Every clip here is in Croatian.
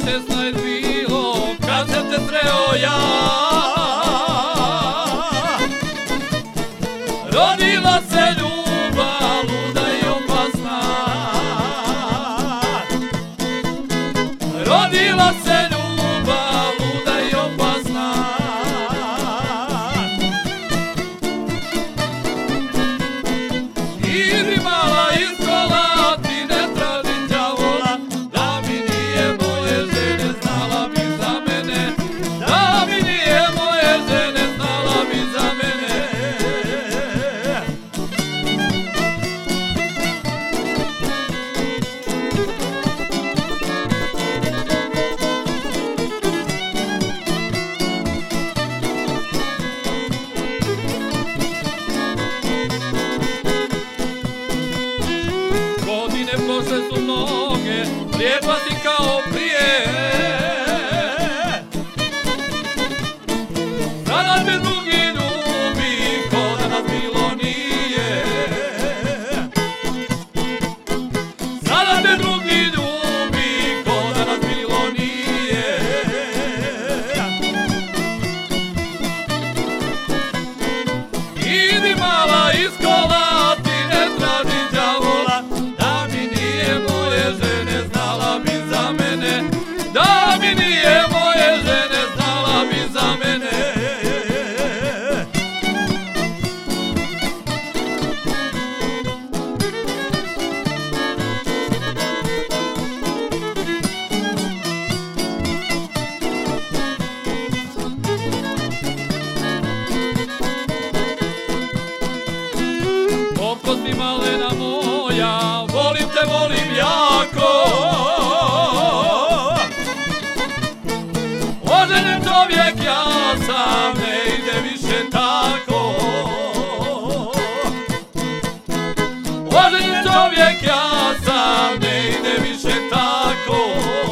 16 bilo kad sam te sreo ja. Rodila se ljubav luda i opasna, rodila se ljubav luda i opasna. Idi mala iz kola, ti ne traži đavola, da mi nije moje žene znala bi za mene, da mi nije moje žene znala bi za mene. Godine prošle su mnoge, lijepa si kao prije. Sada te drugi ljubi, ko da nas bilo nije. Sada te drugi ljubi, ko da nas bilo nije. Idi mala iz kola, ti ne traži đavola, da mi nije moje žene znala bi za mene, da mi nije moje žene znala bi za mene. Oprosti malena moja, volim te, volim jako. Oženjen čovjek ja sam, ne ide više tako. Oženjen čovjek ja sam, ne ide više tako.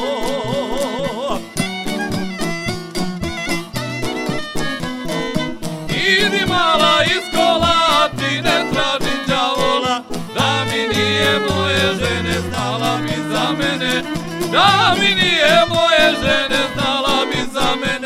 Idi mala iz kola, ti ne traži đavola, da mi nije moje žene znala bi za mene, da mi nije moje žene znala bi za mene.